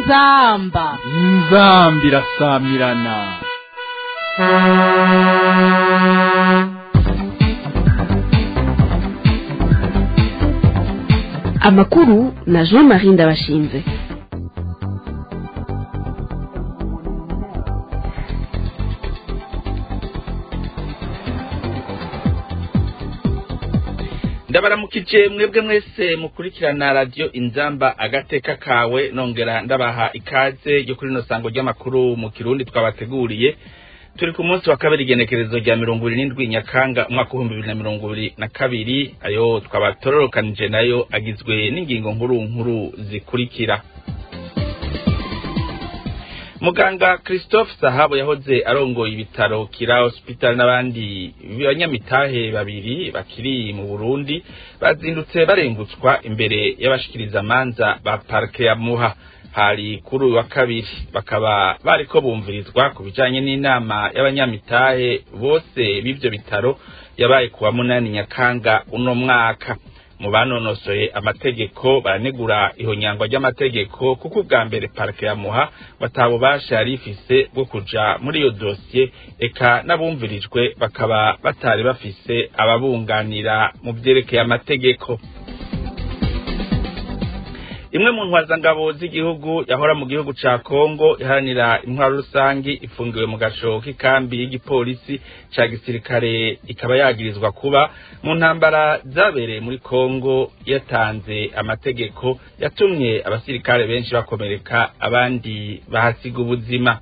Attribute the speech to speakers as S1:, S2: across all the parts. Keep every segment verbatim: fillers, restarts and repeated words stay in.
S1: inzamba
S2: inzambi irasamirana.
S3: Amakuru na Jean-Marie Ndabashinze.
S4: Ndabaramukije mwebwe mwese mukurikirana radio Inzamba agateka kawe, nongera ndabaha ikaze yo kuri no sango ry'amakuru mu Kirundi twabateguriye. Turi ku munsi wa kabiri igenekerezo rya mirongo irindwi Nyakanga umwaka wa bibiri na mirongo ibiri na kabiri, ayo twabatororokanije nayo agizwe n'ingingo nkuru nkuru zikurikira. Muganga Christophe Sahabo yahoze arongoye ibitaro Kira Hospital n'abandi banyamitahe babiri bakiri mu Burundi bazindutse barengutswa imbere y'abashikiriza manza ba Parke ya Muha. Hari kuri wa kabiri bakaba bariko bumvirizwa ku bijanye n'inama y'abanyamitahe bose b'ivyo bitaro yabaye kuwa munani Nyakanga uno mwaka. Mu banonosoye amategeko baranegura ihonyangwa ry'amategeko kuko ubwa mbere Parke ya Muha batabo bashari ifise bwo kuja muri iyo dossier, eka nabumvirijwe bakaba batari bafise ababunganira mu vyerekeye amategeko. Imwe mu ntwazangabo z'igihugu yahora mu gihugu ca Kongo iharanira intwaro rusangi ifungiwe mu gasho k'ikambi y'igipolisi ca gisirikare, ikaba yagirizwa kuba mu ntambara zabereye muri Kongo yatanze amategeko yatumye abasirikare benshi bakomereka abandi bahasiga ubuzima.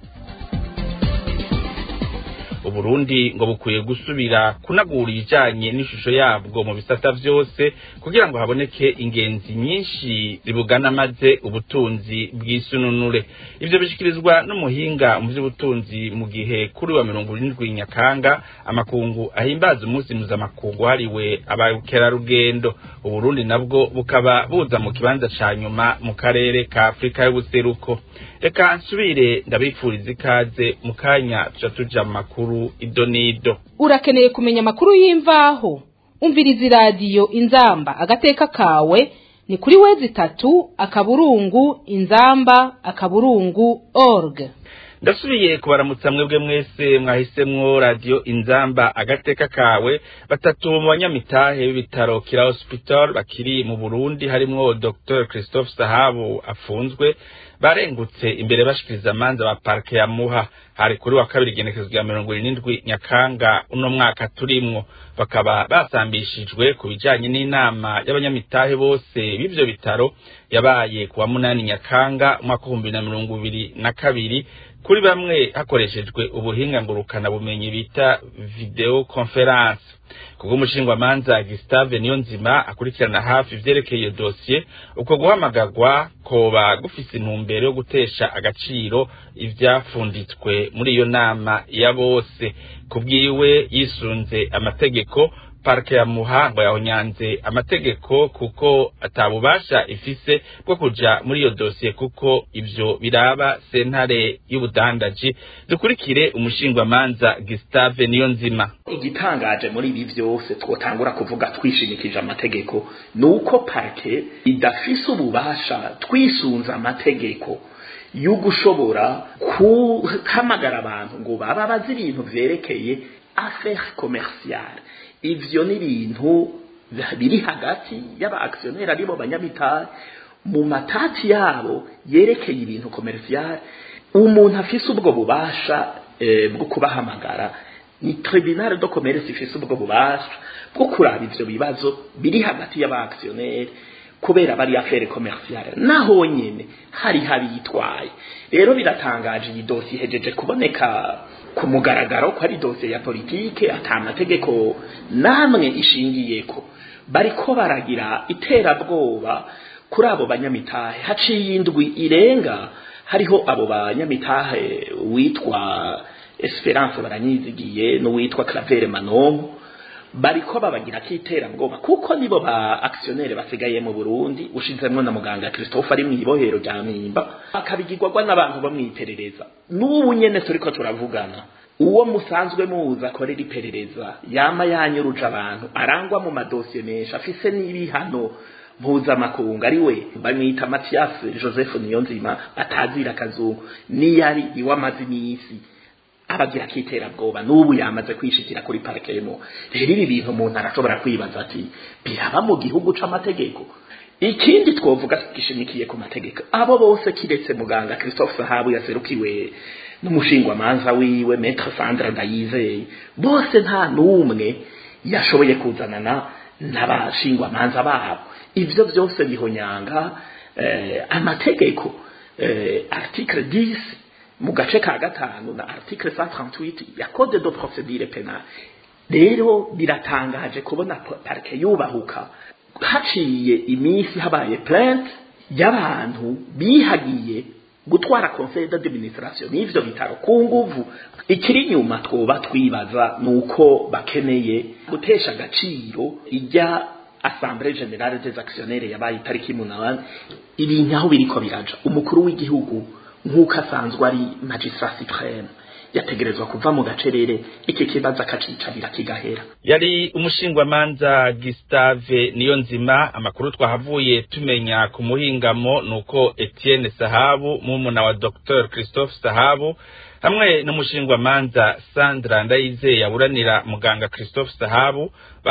S4: Uburundi ngo bukwiye gusubira kunagura ibijanye n'ishusho yabwo mu bisata vyose kugira ngo haboneke ingenzi nyinshi ribugana maze ubutunzi bw'isununure. Ivyo bishikirizwa n'umuhinga mu vy'ubutunzi mu gihe kuri wa mirongo irindwi Nyakanga amakungu ahimbaza umunsi mpuzamakungu hariwe abakerarugendo. Uburundi nabwo bukaba buza mu kibanza ca nyuma mu karere ka Afrika y'ubuseruko. Reka nsubire ndabifuriza ikaze mu kanya tuja tuja mu makuru idonido.
S1: Urakeneye kumenya amakuru y'imvaho? Umviriza radio Inzamba agateka kawe ni kuri wezi tatu akaburungu inzamba akaburungu org.
S4: Ndasubiye kubaramutsa mwebwe mwese mwahisemwo radio Inzamba agateka kawe. Batatu mu banyamitahe b'ibitaro Kira Hospital bakiri mu Burundi harimwo Docteur Christophe Sahabo afunzwe barengutse imbere bashikiriza manza ba Parke ya Muha. Hari kuri wa kabiri igenekerezo rya mirongo irindwi Nyakanga uno mwaka turimwo, bakaba basambishijwe ku bijanye n'inama y'abanyamitahe bose b'ivyo bitaro yabaye kuwa munani Nyakanga umwaka wa bibiri na mirongo ibiri na kabiri. Kuri bamwe hakoreshejwe ubuhinga ngurukana bumenyi bita video conference. Kubwo umushingwa manza Gustave Niyonzima akurikirana hafi vyerekeye iyo dossier, uko guhamagagwa koba gufise intumbero yo gutesha agaciro ivyafunditswe muri iyo nama ya bose. Kubwiwe yisunze amategeko, Parke ya Muha ngo yahonyanze amategeko kuko atabubasha ifise bwo kuja muri iyo dossier kuko ivyo biraba sentare y'ubudandaji. Dukurikire umushingwa manza Gustave Niyonzima.
S5: Igitangaje muri ibi vyose twotangura kuvuga twishimikije amategeko nuko Parke idafise ububasha twisunza amategeko y'ugushobora kuhamagara abantu ngo baba bazi ibintu vyerekeye affaires commerciales. Ivyo ni ibintu biri hagati y'aba actionnaire aribo banyamitahe mu matati yabo yerekeye ibintu commercial. Umuntu afise ubwo bubasha e, bwo kubahamagara ni tribunal de commerce ifise ubwo bubasha bwo kuraba ivyo bibazo biri hagati y'aba actionnaire kubera bari affaire commerciale naho nyene hari habitwaye. Rero biratangaje iyi dossier hejeje kuboneka ku mugaragaro ko ari dossier ya politike atamategeko namwe ishingiyeko, bariko baragira iterabwoba kuri abo banyamitahe. Haciye indwi irenga hariho abo banyamitahe witwa Esperance Baranyizigiye no witwa Claver Manonko bariko babagira kiterabwoba kuko nibo ba actionnaire basigaye mu Burundi, ushizemwe na muganga Christophe ari mwibohero rya Mpimba, akabigirwa n'abantu bamwiterereza. N'ubu nyene turiko turavugana uwo musanzwe muza korera iperereza yama yanyuruje abantu arangwa mu madosiye menshi afise n'ibihano mpuzamakungu ari we bamwita Mathias Joseph Niyonzima batazira kazungu niyari iwamazi n'isi abagira kiterabwoba n'ubu yamaze kwishikira kuri parkemo. Rero ibi bintu umuntu arashobora kwibaza ati biraba mu gihugu c'amategeko. Ikindi twovuga gishimikiye ku mategeko, abo bose kiretse muganga Christophe Sahabu yaserukiwe n'umushingwa manza wiwe Maître Sandra Ndayizeye, bose nta numwe yashoboye kuzanana n'abashingwa manza babo. Ivyo byose bihonyanga eh, amategeko eh, article dix mu gace ka gatanu na article cent trente-huit ya code de procédure pénale. Rero biratangaje kubona parke yubahuka haciye iminsi habaye plainte y'abantu bihagiye gutwara conseil d'administration n'ivyo bitaro ku nguvu. Ikiri nyuma twoba twibaza nuko bakeneye gutesha agaciro ijya Assemblée Générale des Actionnaires yabaye itariki munani. Ibintu aho biriko biraja, umukuru w'igihugu nk'uko asanzwe ari magistrat supreme yategerezwa kuva mu gacerere iki kibaza kacicarira kigahera.
S4: Yari umushingwamanza Gustave Niyonzima. Amakuru twahavuye tumenya ku muhingamo nuko Etienne Sahabu mumuna wa Docteur Christophe Sahabu hamwe n'umushingwamanza Sandra Ndayizeye yaburanira muganga Christophe Sahabu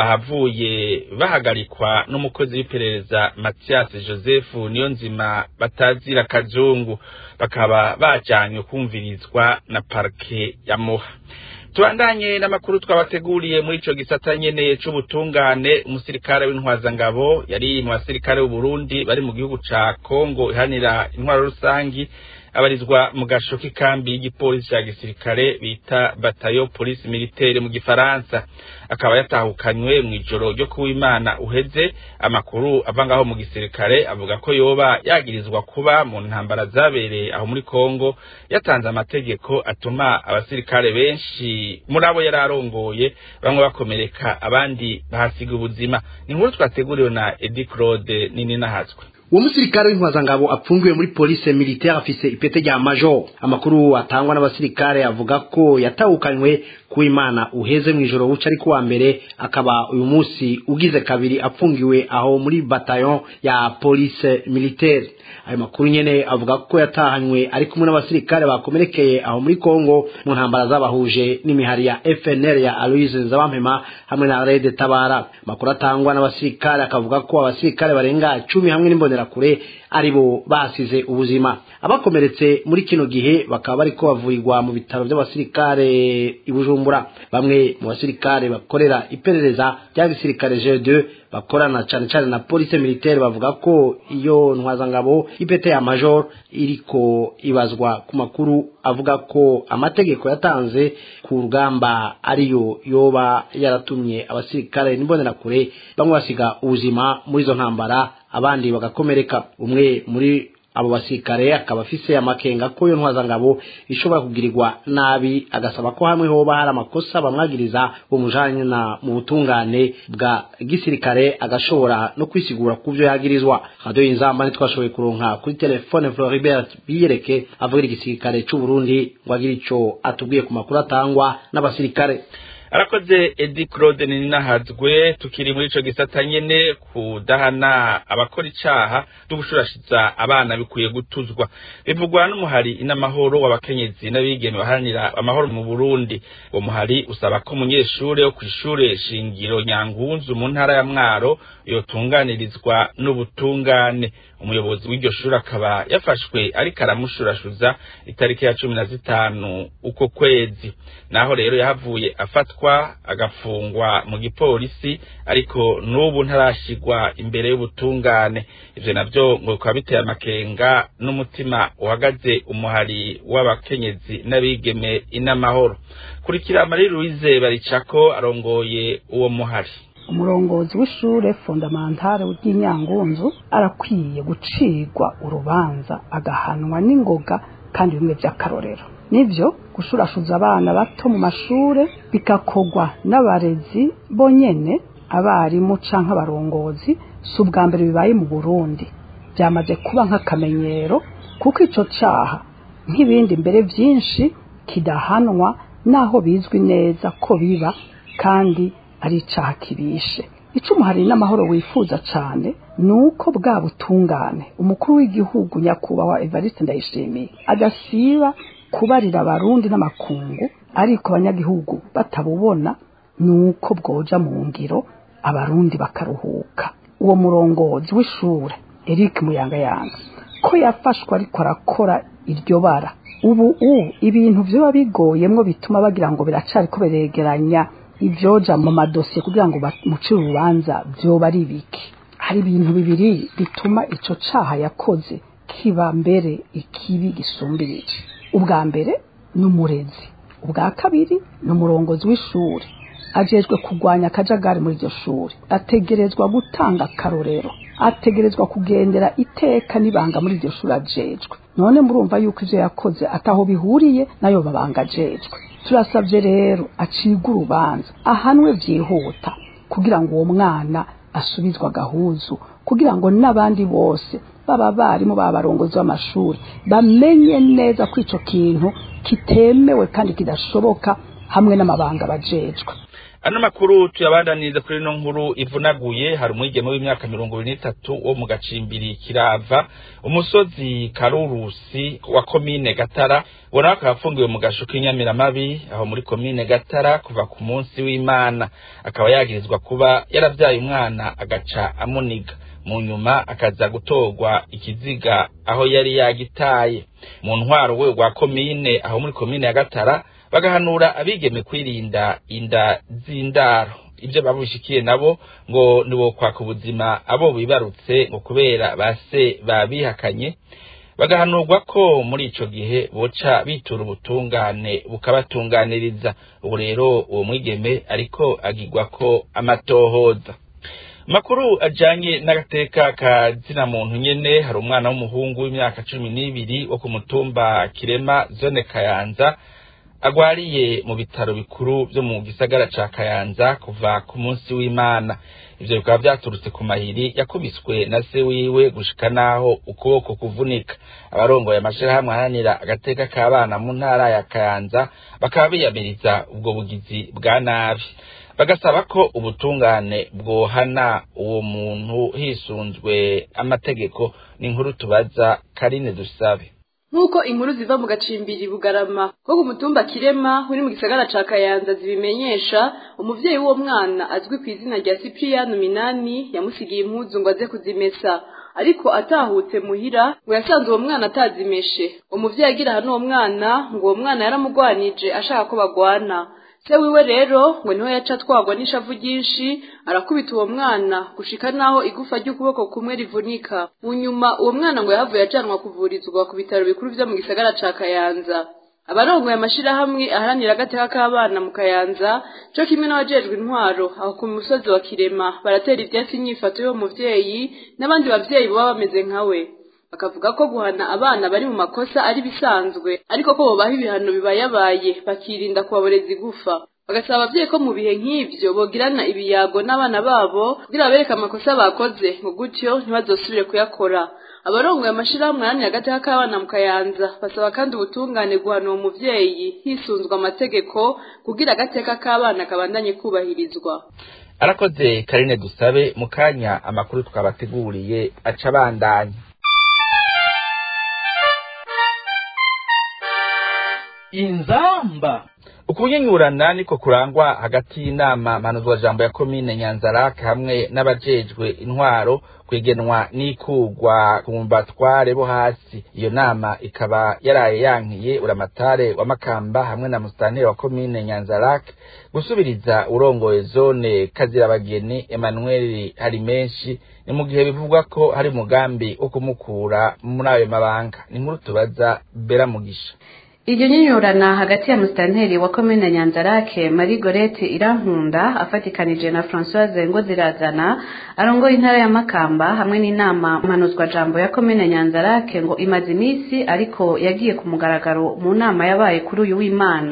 S4: bahavuye bahagarikwa n'umukozi w'iperereza Mathias Joseph Niyonzima batazira kazungu, bakaba bajanywe kumvirizwa na parke ya Moha. Tuandanye n'amakuru twabateguriye muri ico gisata nyene c'ubutungane. Umusirikare w'intwazangabo yari mu basirikare b'u Burundi bari mu gihugu ca Kongo ihanira intwaro rusangi abarizwa mu gasho k'ikambi y'igipolisi ca gisirikare bita batayo police militaire mu gifaransa, akaba yatahukanywe mu ijoro ryo kuw'Imana uheze. Amakuru avangaho mu gisirikare avuga ko yoba yagirizwa kuba mu ntambara zabereye aho muri Kongo yatanze amategeko atuma abasirikare benshi muri abo yararongoye bamwe bakomereka abandi bahasiga ubuzima. Ni nkuru twateguriwe na Edi Claude nini nahazwe.
S6: Uwo musirikare w'intwazangabo apfungiwe muri police militaire afise ipete rya major. Amakuru atangwa n'abasirikare avuga ko yatahukanywe kuw'Imana uheze mu ijoro buca ari kuwa mbere, akaba uyu munsi ugize kabiri apfungiwe aho muri bataillon ya police militaire. Ayo makuru nyene avuga ko yatahanywe ari kumwe n'abasirikare bakomerekeye aho muri Kongo mu ntambara zabahuje n'imihari ya F N L ya Aloise Nzabampema hamwe na Red Tabara. Makuru atangwa n'abasirikare akavuga ko abasirikare barenga cumi hamwe n'imbonera kure aribo basize ubuzima. Abakomeretse muri kino gihe bakaba bariko bavurirwa mu bitaro by'abasirikare i Bujumbura. Bamwe mu basirikare bakorera iperereza rya gisirikare G deux bakorana cyane cyane na police militaire bavuga ko iyo ntwazangabo ipete ya major iriko ibazwa ku makuru avuga ko amategeko yatanze ku rugamba ariyo yoba yaratumye abasirikare n'imbonera kure bamwe basiga ubuzima muri zo ntambara abandi bagakomereka. Umwe muri abo basirikare akaba afise amakenga ko yo ntwazangabo ishobora kugirirwa nabi, agasaba ko hamwe hoba hari amakosa bamwagiriza umujanye na mu butungane bwa gisirikare agashobora no kwisigura kuvyo yagirizwa. Radio Inzamba nitwashoboye kuronka kuri telefone Floribert Biyereke avugira igisirikare c'u Burundi ngo agire ico atubwiye ku makuru atangwa n'abasirikare.
S4: Arakoze Edi Claude nini nahazwe. Tukiri muri ico gisata nyene kudahana abakora icaha dugushurashiza abana bikuye gutuzwa bivugwa n'umuhari inamahoro w'abakenyezi n'abigeme baharanira amahoro mu Burundi. Uwo muhari usaba ko umunyeshure wo kwishure shingiro Nyangunzu mu ntara ya Mwaro yotunganirizwa n'ubutungane. Umuyobozi w'iryo shuri akaba yafashwe ariko aramushurashuza itariki ya cumi na zitanu uko kwezi, naho rero yahavuye afatwa agafungwa mu gipolisi ariko n'ubu ntarashigwa imbere y'ubutungane. Ivyo navyo ngo bikaba biteye amakenga n'umutima uhagaze umuhari w'abakenyezi n'abigeme inamahoro. Kurikira Marie Louise Baricako arongoye uwo muhari.
S7: Umurongozi w'ishure fondamentale w'Inyangunzu arakwiye gucirwa urubanza agahanwa n'ingoga kandi bimwe by'akarorero. Nivyo gushurashuza abana bato mu mashure bikakogwa n'abarezi bonyene, abarimu canke abarongozi subwa mbere bibaye mu Burundi. Byamaze kuba nk'akamenyero kuko ico caha nk'ibindi mbere byinshi kidahanwa naho bizwi neza ko biba kandi ari icaha kibishe. ico umuhari n'amahoro wifuza cane nuko bwa butungane umukuru w'igihugu nyakubahwa Evariste Ndayishimiye adasiba kubarira abarundi n'amakungu, ariko abanyagihugu batabubona nuko bwoja mu ngiro abarundi bakaruhuka. Uwo murongozi w'ishure Eric Muyangayanga ko yafashwe ariko arakora iryo bara, ubu ubu ibintu vyoba bigoyemwo bituma bagira ngo biracari ko beregeranya ivyoja mu madosiye kugira ngo bamuce urubanza vyoba ari biki. Hari ibintu bibiri bituma ico caha yakoze kiba mbere ikibi gisumbirije. Ubwa mbere n'umurezi, ubwa kabiri n'umurongozi w'ishure ajejwe kugwanya akajagari muri iryo shuri, ategerezwa gutanga karorero, ategerezwa kugendera iteka nibanga muri iryo shuri ajejwe. None murumva yuko ivyo yakoze ataho bihuriye nayo babanga ajejwe. Turasavye rero acigwa urubanza, ahanwe vyihuta kugira ngo uwo mwana asubizwa gahuzu, kugira ngo n'abandi bose baba barimo babarongozi b'amashuri bamenye neza ko ico kintu kitemewe kandi kidashoboka hamwe n'amabanga bajejwe.
S4: Ano makuru tuyabandaniriza kuri no nkuru ivunaguye. Hari umwigeme w'imyaka mirongo ibiri n'itatu wo mu gacimbiri Kirava, umusozi Karurusi wa komine Gatara, bona akafungiwe mu gasho k'Inyamiramabi aho muri komine Gatara kuva ku munsi w'Imana. Akaba yagirizwa kuba yaravyaye umwana agaca amuniga, mu nyuma akaza gutorwa ikiziga aho yari yagitaye. Mu ntwaro we wa komine aho muri komine ya Gatara bagahanura abigeme kwirinda inda z'indaro. Ibyo babishikiye nabo ngo nibo kwaka ubuzima abo bibarutse ngo kubera base babihakanye, bagahanurwa ko muri ico gihe boca bitura ubutungane bukabatunganiriza. Ubu rero uwo mwigeme ariko agirwa ko amatohoza. Makuru ajanye n'agateka ka zina muntu nyene, hari umwana w'umuhungu w'imyaka cumi n'ibiri wo ku mutumba Kirema zone Kayanza agwariye mu bitaro bikuru byo mu gisagara ca Kayanza kuva ku munsi w'Imana. Ivyo bikaba vyaturutse ku mahiri yakubiswe na se wiwe gushika naho ukuboko kuvunika. Abarongoye amashirahamwe aharanira agateka k'abana mu ntara ya Kayanza bakaba biyamiriza ubwo bugizi bwa nabi, bagasaba ko ubutungane bwohana uwo muntu hisunzwe amategeko. Ni inkuru tubaza Karine Dusabe.
S8: Nkuko inkuru ziva mu gacimbiri Bugarama ko ku mutumba Kirema uri mu gisagara ca Kayanza zibimenyesha, umuvyeyi w'uwo mwana azwi ku izina rya Cyprien Minani yamusigiye impuzu ngo aze kuzimesa, ariko atahutse muhira ngo yasanze uwo mwana atazimeshe. Umuvyeyi agira hano uwo mwana ngo uwo mwana yaramugwanije ashaka ko bagwana. Se wiwe rero ngo niho yaca twagwa n'ishavu ryinshi arakubita uwo mwana gushika naho igufa ry'ukuboko kumwe rivunika. Mu nyuma uwo mwana ngo yahavuye ajanwa kuvurizwa ku bitaro bikuru vyo mu gisagara ca Kayanza. Abarongoye amashirahamwe aharanira agateka k'abana mu Kayanza co kimwe n'abajejwe intwaro aho ku musozi wa Kirema baratera ivyatsi inyifato y'uwo muvyeyi n'abandi bavyeyi baba bameze nkawe. Bakavuga ko guhana abana bari mu makosa ari bisanzwe, ariko ko bobaha ibihano bibayabaye bakirinda kubaboreza igufa. Bagasaba abavyeyi ko mu bihe nk'ivyo bogirana ibiyago n'abana babo kugira bereka amakosa bakoze ngo gutyo ntibazosubire kuyakora. Abarongoye amashirahamwe aharanira agateka k'abana mu Kayanza basaba kandi ubutungane guhana uwo muvyeyi hisunzwe amategeko kugira agateka k'abana kabandanye kubahirizwa.
S4: Arakoze Karine Dusabe. Mu kanya amakuru twabateguriye aca bandanya.
S2: Inzamba.
S4: Ukunyanyurana niko kurangwa hagati y'inama manuzwa jambo ya komine Nyanzarake hamwe n'abajejwe intwaro kwegenwa n'ikugwa ku mbatware bo hasi. Iyo nama ikaba yaraye yankiye uramatare wa Makamba hamwe na mustanteri wa komine Nyanzarake gusubiriza urongoye zone Kazirabageni Emmanuel Harimenshi, ni mu gihe bivugwa ko hari mugambi wo kumukura muri ayo mabanga. Ni nkuru tubaza Bera Mugisha.
S9: Iryo nyinyurana hagati ya mustanteri wa komine Nyanzarake Marie Gorete Irankunda afatikanije na Françoise Ngozirazana arongoye intara ya Makamba hamwe n'inama manuzwa jambo ya komine Nyanzarake ngo imaze imisi ariko yagiye ku mugaragaro mu nama yabaye kuri uyu w'Imana.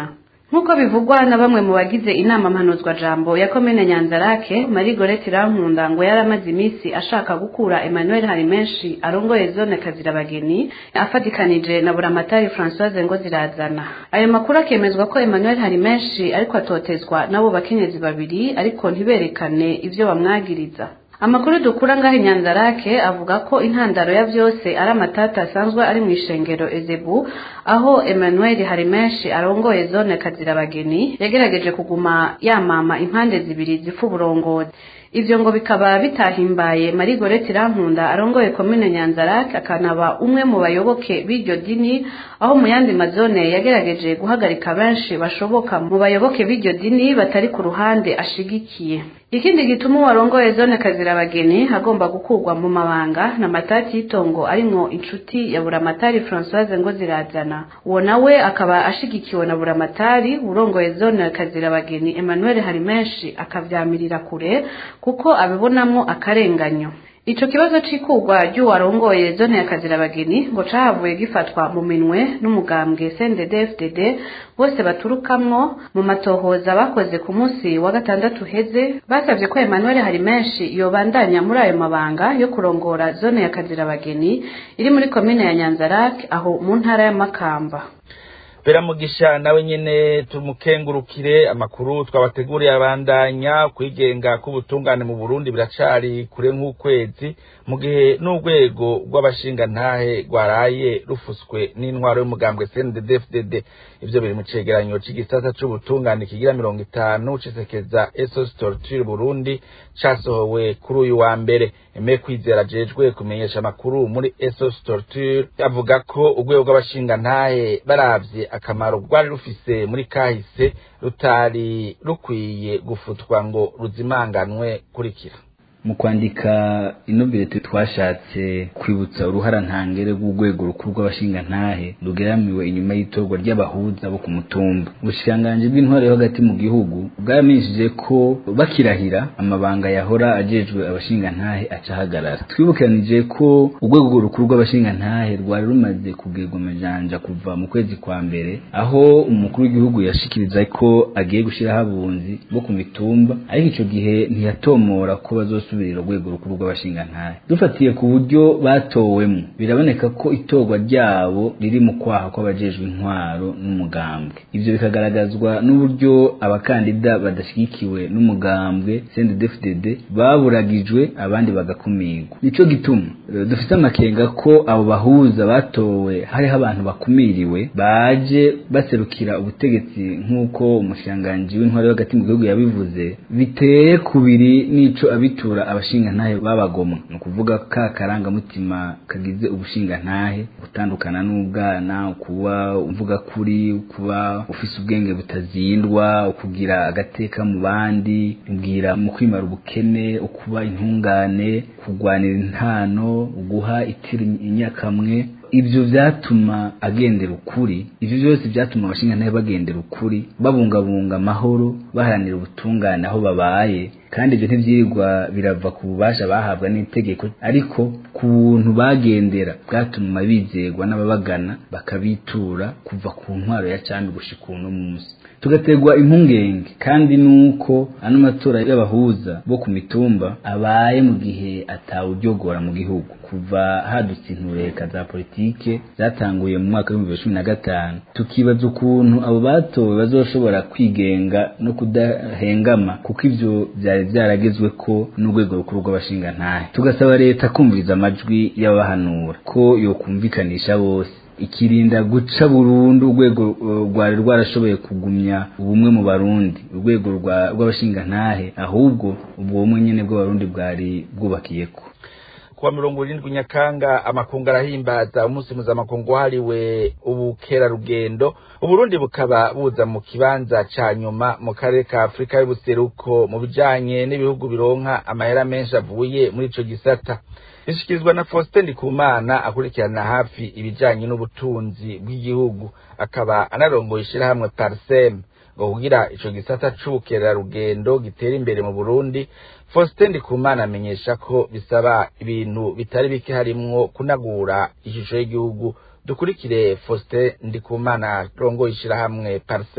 S9: nk'uko bivugwa na bamwe mu bagize inama mpanuzwa jambo ya komine Nyanzarake, Marie Gorette Irankunda ngo yaramaze iminsi ashaka gukura Emmanuel Harimenshi arongoye zone Kazirabageni afatikanije na Buramatari Françoise Ngozirazana. Ayo makuru akemezwa ko Emmanuel Harimenshi ariko atotezwa nabo bakenyezi babiri ariko ntiberekane ivyo bamwagiriza. Amakuru dukura ngaho Nyanzarake avuga ko intandaro ya vyose ari amatata asanzwe ari mu ishengero Ezebu, aho Emmanuel Harimenshi arongoye zone Kazirabageni yagerageje kuguma yamama impande zibiri zifu burongozi. Ivyo ngo bikaba bitahimbaye Marie Gorette Irankunda arongoye komine Nyanzarake akanaba umwe mu bayoboke b'iryo dini, aho mu yandi mazone yagerageje guhagarika benshi bashoboka mu bayoboke b'iryo dini batari ku ruhande ashigikiye. Ikindi gituma warongoye zone Kazirabageni hagomba gukurwa mu mabanga na matati y'itongo arimwo inshuti ya Buramatari Françoise Ngozirazana. Uwo nawe akaba ashigikiwe na Buramatari urongoye zone Kazirabageni Emmanuel Harimenshi akavyamirira kure kuko abibonamwo akarenganyo. Ico kibazo cikugwa ry'uwarongoye zone ya Kazirabageni ngo cahavuye gifatwa mu minwe n'umugambwe C N D D F D D bose baturukamwo. Mu matohoza bakoze ku munsi wa gatandatu heze basavye ko Emmanuel Harimenshi yobandanya muri ayo mabanga yo kurongora zone ya Kazirabageni iri muri komine ya Nyanzarake aho mu ntara ya Makamba.
S4: Beramugisha nawe nyene tumukengurukire. Amakuru twabateguriye abandanya. Kwigenga k'ubutungane mu Burundi biracari kure nk'ukwezi, mu gihe n'urwego rw'abashinga ntahe rwaraye rufuswe n'intwaro y'umugambwe C N D D F D D. Ivyo biri mu cegeranyo c'igisata c'ubutungane kigira mirongo itanu cisekeza S O S Torture Burundi casohowe kuri uyu wa mbere. Eme Kwizera ajejwe kumenyesha amakuru muri S O S Torture avuga ko urwego rw'abashinga ntahe baravye akamaro rwari rufise muri kahise rutari rukwiye gufutwa ngo ruzimanganwe kurikira.
S10: Mu kwandika inobirete twashatse kwibutsa uruhara ntangere rw'urwego rukuru rw'abashinga ntahe rugeramiwe inyuma y'itorwa ry'abahuza bo ku mutumba. Ubushikanganje bw'intwaro yo hagati mu gihugu bwamenyesheje ko bakirahira amabanga yahora ajejwe abashinga ntahe acahagarara. Twibukanije ko urwego rukuru rw'abashinga ntahe rwari rumaze kubwirwa amajanja kuva mu kwezi kwa mbere, aho umukuru w'igihugu yashikiriza ko agiye gushiraho abunzi bo ku mitumba, ariko ico gihe ntiyatomora ko bazo subirira urwego rukuru rw'abashinga ntahe. Dufatiye ku buryo batowemo biraboneka ko itorwa ryabo riri mu kwaha kw'abajejwe intwaro n'umugambwe. Ivyo bikagaragazwa n'uburyo abakandida badashigikiwe n'umugambwe C N D D F D D baburagijwe abandi bagakumirwa. Nico gituma dufite amakenga ko abo bahuza batowe hariho abantu bakumiriwe baje baserukira ubutegetsi nk'uko umushikiranganji w'intwaro hagati mu gihugu yabivuze, biteye kubiri n'ico abitura abashinga ntahe babagoma. No kuvuga ka karanga mutima kagize ubushinga ntahe gutandukana n'ubwana, kuba umvuga kuri, kuba ufise ubwenge butazindwa, ukugira agateka mu bandi, ubwira mu kwimara ubukene, ukuba intungane, kugwanira intano, uguha itiri inyakamwe. Ivyo vyatuma agendera ukuri. Ivyo byose vyatuma abashinga ntahe bagendera ukuri, babungabunga amahoro, baharanira ubutungane aho babaye. Kandi ivyo ntivyirirwa birava ku bubasha bahabwa n'itegeko, ariko ku buntu bagendera bwatuma bizegwa n'ababagana bakabitura kuva ku ntwaro ya cami gushika uno munsi. Tugategwa impungenge kandi nuko ano matora y'abahuza bo ku mitumba abaye mu gihe atawuryogora mu gihugu. Kuva hadutse intureka za politike zatanguye mu mwaka w'ibihumbi bibiri na cumi na gatanu, tukibaza ukuntu abo batowe bazoshobora kwigenga no kudahengama, kuko ivyo vyari vyaragezwe ko n'urwego rukuru rw'abashinga ntahe. Tugasaba leta kumviriza amajwi y'abahanura ko yokumvikanisha bose, ikirinda guca burundu urwego rwari rwarashoboye kugumya ubumwe mu Barundi, urwego rw'abashinga ntahe, ahubwo ubwo bumwe nyene bw'abarundi bwari bwubakiyeko.
S4: Kuwa mirongo irindwi Nyakanga amakungu arahimbaza umunsi mpuzamakungu wahariwe ubukerarugendo. Uburundi bukaba buza mu kibanza ca nyuma mu karere ka Afrika y'ubuseruko mu bijanye n'ibihugu bironka amahera menshi avuye muri ico gisata. Bishikirizwa na Faustin Ndikumana akurikirana hafi ibijanye n'ubutunzi bw'igihugu, akaba anarongoye ishirahamwe Parsem ngo kugira ico gisata c'ubukerarugendo gitera imbere mu Burundi. Faustin Ndikumana amenyesha ko bisaba ibintu bitari bike harimwo kunagura ishusho y'igihugu. Dukurikire Faustin Ndikumana rongoye ishirahamwe Parsem.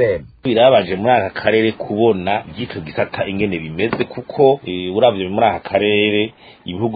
S11: birabaje muri aka karere kubona igico gisata ingene bimeze kuko e, uravye muri aka karere ibihugu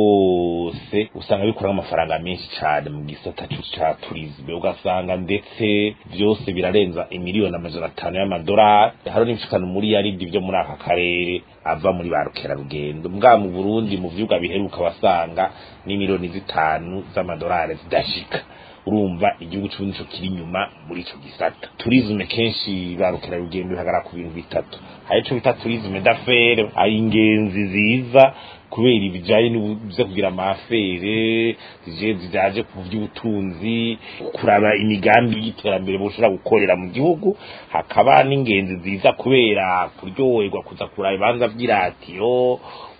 S11: byose usanga bikora amafaranga menshi cyane mu gisata ca tourisme ugasanga ndetse byose birarenza imiliyoni amajana atanu y'amadolari haro n'imshikano muri yaridi byo muri aka karere ava muri barukera rugendo mbwa mu Burundi mu vyuga biheruka wasanga ni miliyoni zitanu z'amadolari zidashika urumva igihugu cy'ubundi cyo kiri nyuma muri ico gisata tourisme kenshi barukera rugendo bihagara ku bintu bitatu hari ico bita tourisme d'affaires ari ingenzi ziza kubera ibijaye n'ubuze kugira amafere zije zijaje ku by'ubutunzi kuraba imigambi y'iterambere boshobora gukorera mu gihugu hakaba n'ingenzi ziza kubera kuryoherwa kuza kuraba ibanza by'iratiro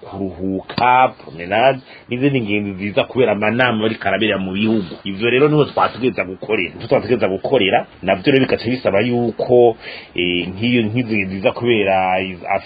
S11: kuruhuka promenade n'izindi ngenzi ziza kubera amanama bari karabera mu bihugu ivyo rero niho twatugeza gukorera niho twatugeza gukorera navyo rero bikaca bisaba yuko nk'iyo nk'izi ziza kubera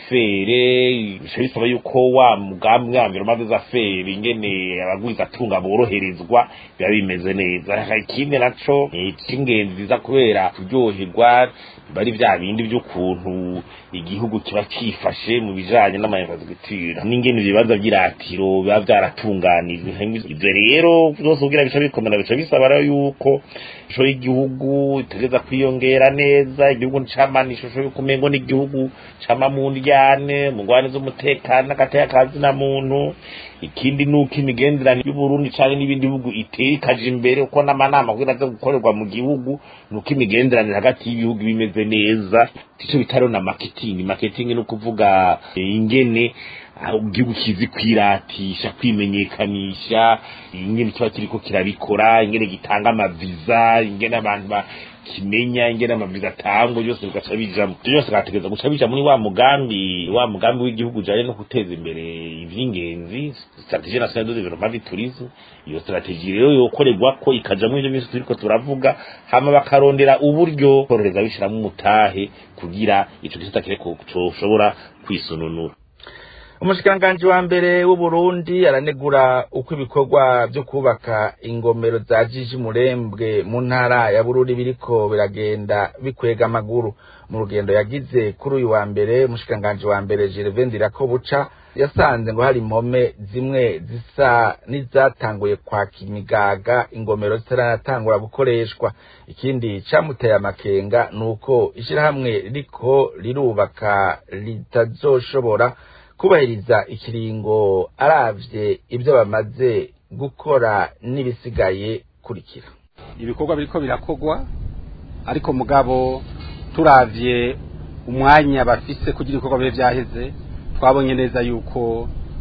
S11: afere bica bisaba yuko wa mugambi mwambiro maze zafere ingene abagwiza tunga boroherezwa biba bimeze neza ikindi naco cy'ingenzi ziza kubera kuryoherwa bari vya bindi by'ukuntu igihugu kiba cifashe mu bijanye n'amayinfrastructure n'ingene ibibanza by'iratiro biba byaratunganijwe ivyo rero byose kugira bica bikomera bica bisaba yuko isho y'igihugu itegeza kwiyongera neza igihugu ncamana ishusho yuko umengo n'igihugu cama mu ndyane mu ngwane z'umutekano n'agataya kazi na muntu ikindi nuko imigenderanire y'u Burundi cyane n'ibindi bihugu iteye ikaje imbere uko n'amanama kugira zo gukorerwa mu gihugu nuko imigenderanire hagati y'ibihugu bimeze neza tico bitaro na marketing marketing no kuvuga ingene igihugu kizi kwiratisha kwimenyekanisha ingene kiba kiriko kirabikora ingene gitanga amaviza ingene abantu ba kimenya ingene amaviza tango byose bigaca bija byose gategeza guca bija muri wa mugambi wa mugambi w'igihugu jaye no guteza imbere ivy'ingenzi strategie nationale de développement du tourisme iyo strategie rero yokorerwa ko ikaja mu ivyo byose turiko turavuga hama bakarondera uburyo kororeza bishira mu mutahe kugira ico gisata kireko coshobora kwisununura
S4: Umushikiranganji wa mbere w'u Burundi aranegura uko ibikorwa byo kubaka ingomero za Jiji Murembwe mu ntara ya Bururi biriko biragenda bikwega amaguru mu rugendo yagize kuri uyu wa mbere umushikiranganji wa mbere Gervais Ndirakobuca yasanze ngo hari impome zimwe zisa nizatanguye kwaka imigaga ingomero zitaranatangura gukoreshwa ikindi camuteye amakenga nuko ishirahamwe riko rirubaka litazoshobora kubahiriza ikiringo aravye ibyo bamaze gukora n'ibisigaye kurikira
S12: ibikorwa biriko birakogwa ariko mugabo turavye umwanya bafise kugira ibikorwa bibe vyaheze twabonye neza yuko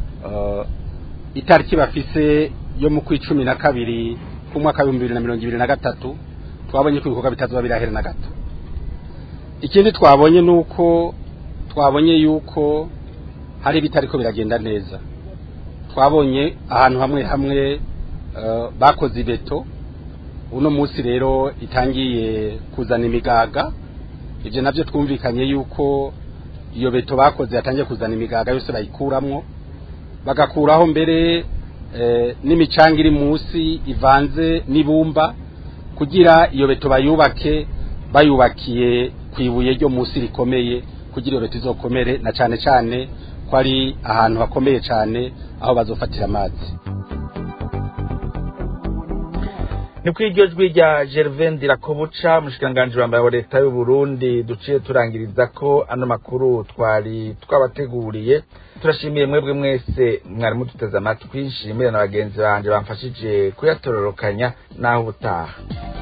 S12: uh, itariki bafise yo mu kwicumi na kabiri ku mwaka wa bibiri na mirongo ibiri na gatatu twabonye ko ibikorwa bitazoba birahera na gato ikindi twabonye nuko twabonye yuko hari bitariko biragenda neza twabonye ahantu hamwe hamwe uh, bakoze ibeto uno munsi rero itangiye kuzana imigaga ivyo navyo twumvikanye yuko iyo beto bakoze yatangiye kuzana imigaga yose bayikuramwo bagakuraho mbere eh, n'imicanga iri munsi ivanze n'ibumba kugira iyo beto bayubake bayubakiye kwibuye ryo munsi rikomeye kugira iyo beto izokomere na cane cane ko ari ahantu hakomeye cyane aho bazofatira amazi
S4: ni kw'iryo jwi rya Gervais Ndirakobuca umushikiranganji wa mbere wa leta y'u Burundi duciye turangiriza ko ano makuru twari twabateguriye turashimiye mwebwe mwese mwari muduteze amatwi nshimire na bagenzi banje bamfashije kuyatororokanya naho ubutaha